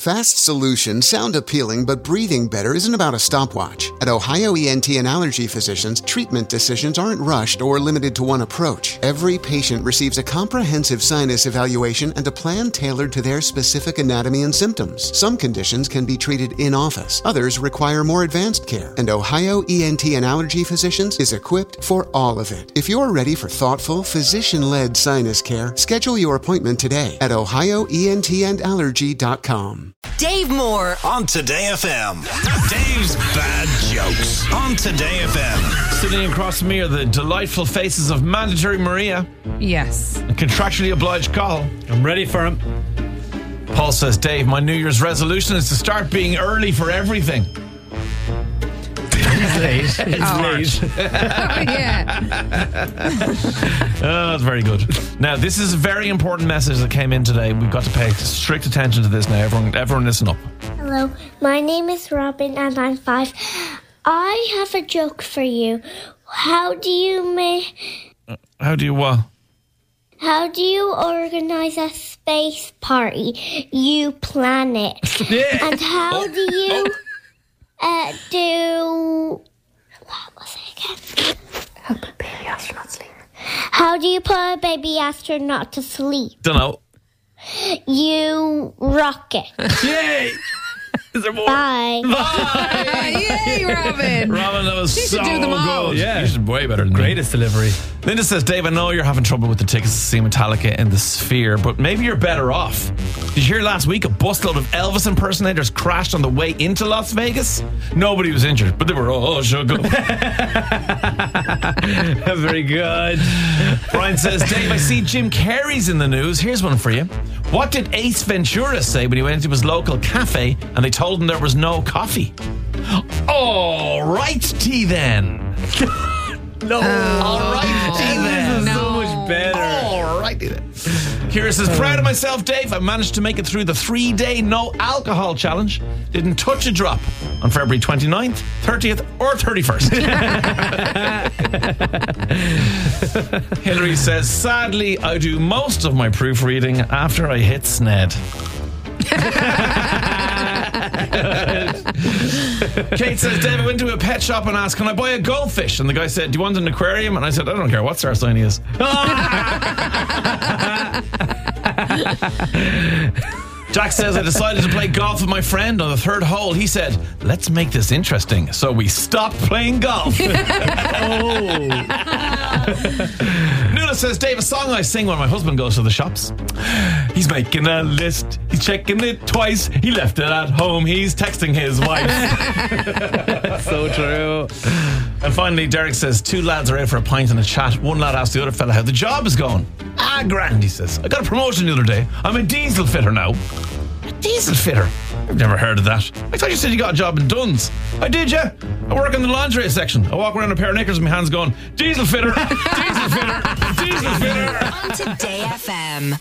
Fast solutions sound appealing, but breathing better isn't about a stopwatch. At Ohio ENT and Allergy Physicians, treatment decisions aren't rushed or limited to one approach. Every patient receives a comprehensive sinus evaluation and a plan tailored to their specific anatomy and symptoms. Some conditions can be treated in-office. Others require more advanced care. And Ohio ENT and Allergy Physicians is equipped for all of it. If you're ready for thoughtful, physician-led sinus care, schedule your appointment today at ohioentandallergy.com. Dave Moore on Today FM. Dave's bad jokes on Today FM. Sitting across from me are the delightful faces of Mandatory Maria. Yes. And Contractually Obliged Cathal. I'm ready for him. Paul says, Dave, my New Year's resolution is to start being early for everything. It's late. It's late. Yeah. Oh, that's very good. Now, this is a very important message that came in today. We've got to pay strict attention to this now. Everyone listen up. Hello, my name is Robin and I'm 5. I have a joke for you. How do you what? How do you organize a space party? You plan it. Yeah. And how do you what was it again? Help a baby astronaut sleep. How do you put a baby astronaut to sleep? Don't know. You rock it. Yay! Is there more? Bye. Yay, Robin. Robin, that was She so should do them all. good. Yeah. You should way better than Greatest delivery. Linda says, Dave, I know you're having trouble with the tickets to see Metallica in the Sphere, but maybe you're better off. Did you hear last week a busload of Elvis impersonators crashed on the way into Las Vegas? Nobody was injured, but they were all shook up. Very good. Brian says, Dave, I see Jim Carrey's in the news. Here's one for you. What did Ace Ventura say when he went into his local cafe and they told him there was no coffee? All right, T then. No. All right, T then. So much better. All righty then. Kira says, proud of myself, Dave. I managed to make it through the 3-day no alcohol challenge. Didn't touch a drop on February 29th, 30th, or 31st. Hillary says, sadly, I do most of my proofreading after I hit SNED. Kate says, Dave, I went to a pet shop and asked, can I buy a goldfish? And the guy said, do you want an aquarium? And I said, I don't care what star sign he is. Jack says, I decided to play golf with my friend on the 3rd hole. He said, let's make this interesting. So we stopped playing golf. Nuna says, Dave, a song I sing when my husband goes to the shops. He's making a list. He's checking it twice. He left it at home. He's texting his wife. So true. And finally, Derek says, 2 lads are out for a pint and a chat. One lad asked the other fella how the job is going. Grand, he says. I got a promotion the other day. I'm a diesel fitter now. A diesel fitter? I've never heard of that. I thought you said you got a job in Dunn's. I did, yeah. I work in the lingerie section. I walk around in a pair of knickers with my hands going, diesel fitter, diesel fitter, diesel fitter. on Today FM.